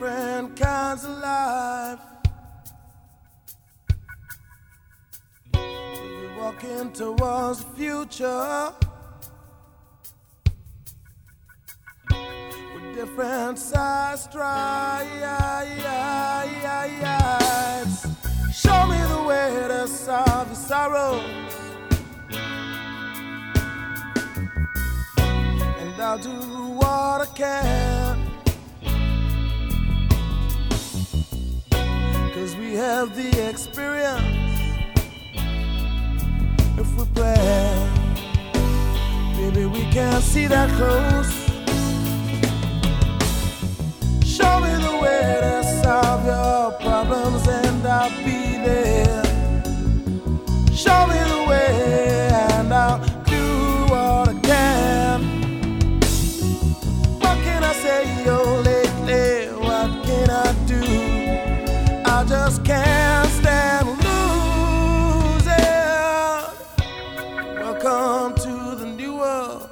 different kinds of life. We're walking towards the future with different size strides. Show me the way to solve your sorrows, and I'll do what I can. 'Cause we have the experience if we plan. Baby, we can't see that close. Show me the way to solve your problems and I'll be there. Show me the way and I'll do what I can. What can I say, oh lately? What can I do? I just can't stand losing. Welcome to the new world.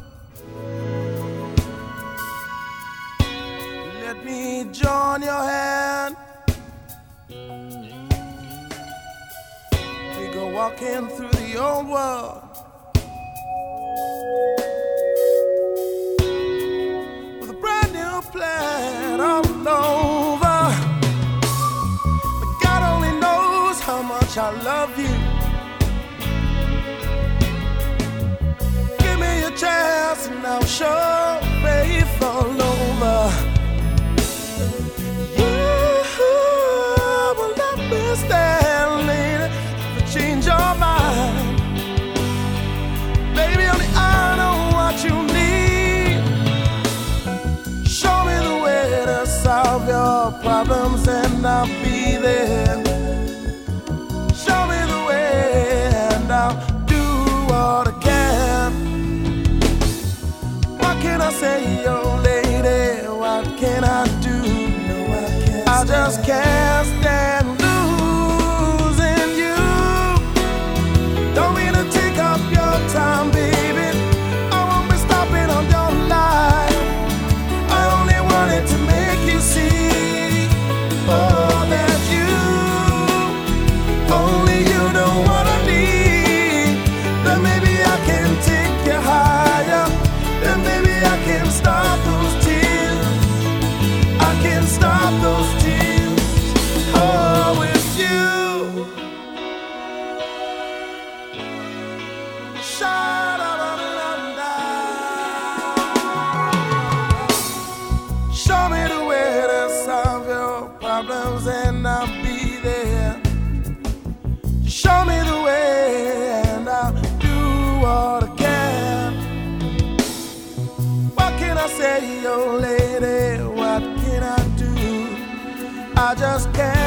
Let me join your hand. We go walking through the old world with a brand new plan all over. But God only knows how much I love you. Give me a chance and I'll show faith all over. Change your mind, baby. Only I know what you need. Show me the way to solve your problems, and I'll be there. Show me the way, and I'll do what I can. What can I say, oh lady? What can I do? No, I just can't stand. Time, baby, I won't be stopping on your life. I only wanted to make you see, oh, that you, only you know what I need. Then maybe I can take you higher. Then maybe I can stop those tears. I can stop those tears. Oh, with you. Show me the way to solve your problems and I'll be there. Show me the way and I'll do what I can. What can I say, oh lady? What can I do? I just can't.